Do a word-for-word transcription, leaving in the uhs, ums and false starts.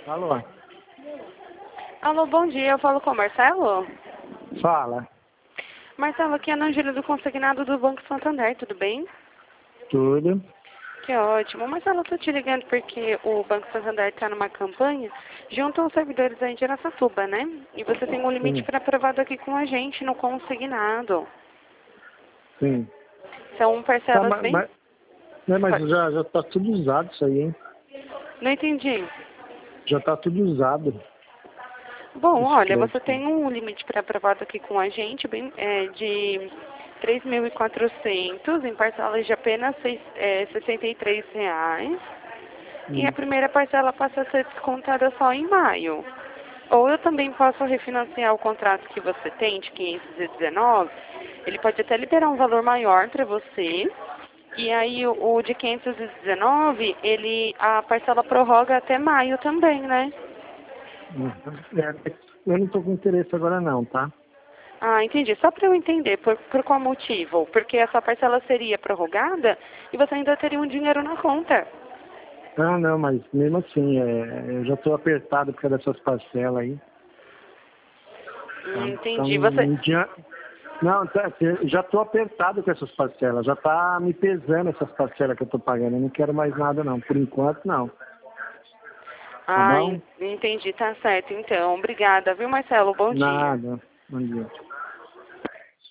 Alô? Alô, bom dia. Eu falo com o Marcelo? Fala. Marcelo, aqui é a Angela do Consignado do Banco Santander, tudo bem? Tudo. Que ótimo. Marcelo, eu tô te ligando porque o Banco Santander está numa campanha junto aos servidores aí de Araçatuba, né? E você tem um limite Sim. pré-aprovado aqui com a gente no consignado. Sim. São Tá, parcelas mas, bem... mas, né, mas Pode. já, já tá tudo usado isso aí, hein? Não entendi. Já tá tudo usado. Bom, Esse olha, você crédito. tem um limite pré-aprovado aqui com a gente bem, é, de três mil e quatrocentos em parcelas de apenas seis, é, sessenta e três reais. E a Hum. primeira parcela passa a ser descontada só em maio. Ou eu também posso refinanciar o contrato que você tem de quinhentos e dezenove. Ele pode até liberar um valor maior para você. E aí o, o de quinhentos e dezenove, ele, a parcela prorroga até maio também, né? Uhum. É, eu não tô com interesse agora não, tá? Ah, entendi. Só para eu entender, por, por qual motivo? Porque essa parcela seria prorrogada e você ainda teria um dinheiro na conta. Ah, não, mas mesmo assim, é, eu já tô apertado por causa dessas parcelas aí. Hum, Tá? Então, entendi. Você... não tinha... Não, tá, eu já tô apertado com essas parcelas. Já tá me pesando essas parcelas que eu tô pagando. Eu não quero mais nada não. Por enquanto, não. Tá Ah, bom? en- entendi. Tá certo, então. Obrigada, viu, Marcelo? Bom dia. Nada. Bom dia.